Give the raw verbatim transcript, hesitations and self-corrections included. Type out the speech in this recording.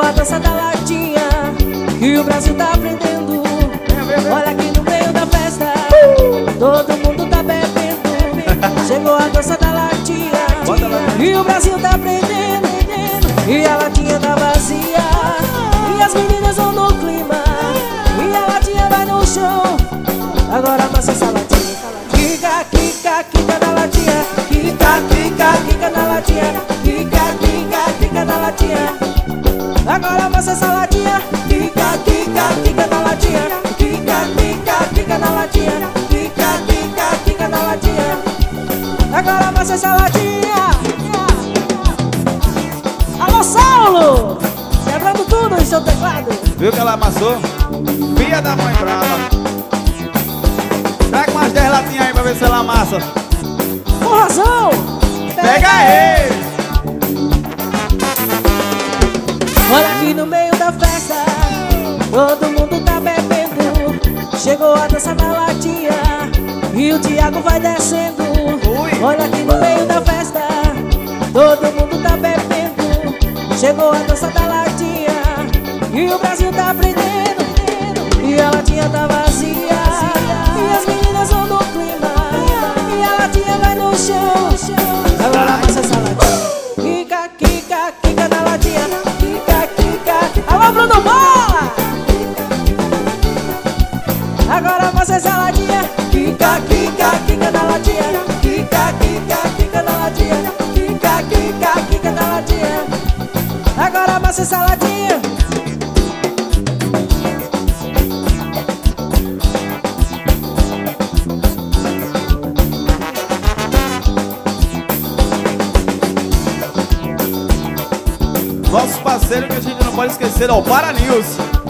a dança da latinha que o Brasil tá aprendendo. Olha aqui no meio da festa, todo mundo tá bebendo. Chegou a dança da latinha que o Brasil tá aprendendo. E a latinha tá vazia e as meninas vão no clima. E a latinha vai no chão. Agora amassa essa latinha. Kika, kika, kika na latinha. Kika, kika, kika na latinha. Kika, kika, kika na latinha. Agora amassa essa latinha. Kika, kika, kika na latinha. Kika, kika, kika na latinha. Kika, kika, kika na latinha. Agora amassa essa latinha. Alô, Saulo! Quebrando tudo em seu teclado. Viu que ela amassou? Filha da mãe brava. Traga umas dez latinhas aí pra ver se ela amassa. Com razão! Pega aí! Olha aqui no meio da festa, todo mundo tá bebendo. Chegou a dança da latinha e o Thiago vai descendo. Ui. Olha aqui no meio da festa, todo mundo tá bebendo. Chegou a dança da latinha e o Brasil tá aprendendo. E a latinha tá vazia e as meninas vão no clima. E a latinha vai no chão. Agora amassa essa latinha. Kika, kika, kika na latinha. Kika, kika. Alô, Bruno Bola! Agora amassa essa latinha. Kika, kika, kika na latinha. Kika, kika, kika na latinha. Kika, kika, kika na latinha. Agora amassa essa latinha. Nosso parceiro que a gente não pode esquecer é o Paranews.